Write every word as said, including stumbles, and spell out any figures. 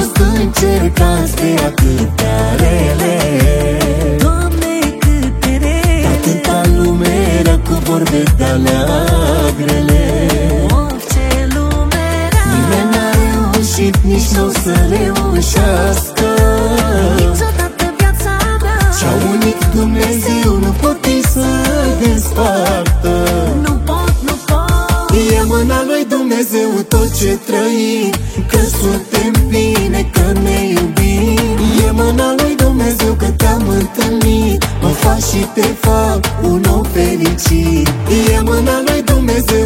fost încercați de atâtea rele. Doamne, câte rele, atâta lume rea cu vorbe de-alea grele. of, ce lume rea. Nimeni n-a reușit, nici n-o să reușească Niciodată viața mea cea unic Dumnezeu nu poate să despartă. Nu pot, nu pot. E mâna lui Dumnezeu tot ce trăim, că suntem bine, că ne iubim. E mâna lui Dumnezeu că te-am întâlnit, mă fac și te fac un om fericit. E mâna lui Dumnezeu